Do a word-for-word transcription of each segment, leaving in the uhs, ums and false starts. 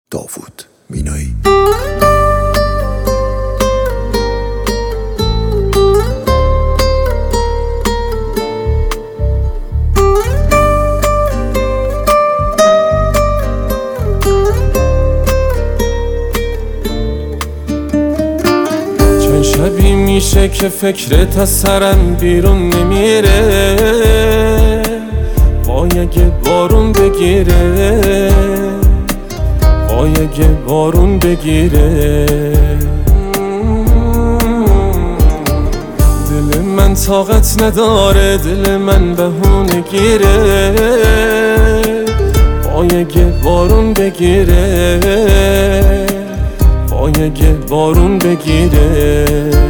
داوود مینایی. چند شبی میشه که فکرت از سرم بیرون نمیره، وای اگه بارون بگیره، وای اگه بارون بگیره. دل من طاقت نداره، دل من بهونه گیره، وای اگه بارون بگیره، وای اگه بارون بگیره.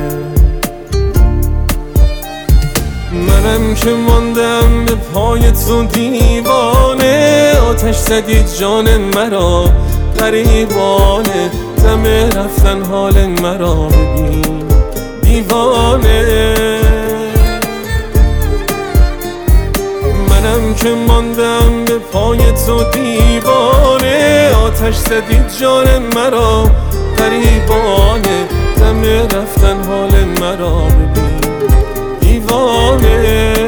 منم که ماندم به پای تو دیوانه، آتش زدی جان مرا غریبانه، دم رفتن حال مرا ببین دیوانه. منم که ماندم به پای تو دیوانه، آتش زدی جان مرا غریبانه، دم رفتن حال مرا ببین دیوانه.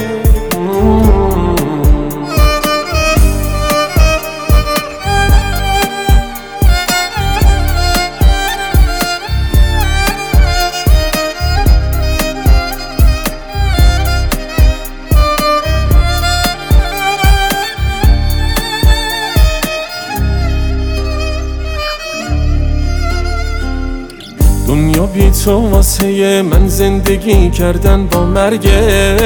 دنیا بی تو واسه من زندگی کردن با مرگه،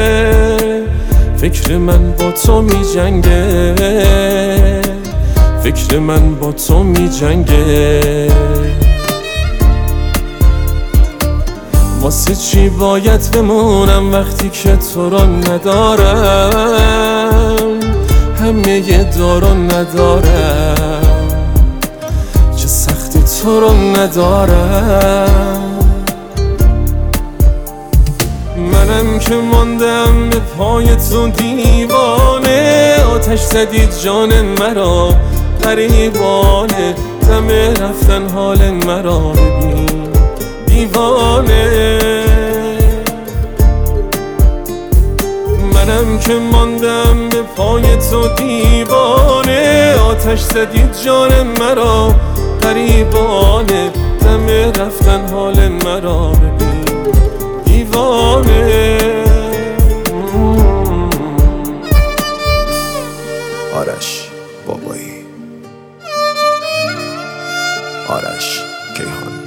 فکر من با تو می جنگه، فکر من با تو می جنگه. واسه چی باید بمونم وقتی که تو رو ندارم، همه دارو ندارم، چه سختی تو رو ندارم. منم که ماندم به پای تو دیوانه، آتش زدی جان مرا غریبانه، دم رفتن حال مرا ببین دیوانه. منم که ماندم به پای تو دیوانه، آتش زدی جان مرا غریبانه، دم رفتن حال مرا ببین دیوانه. آرش بابایی، آرش کیهان.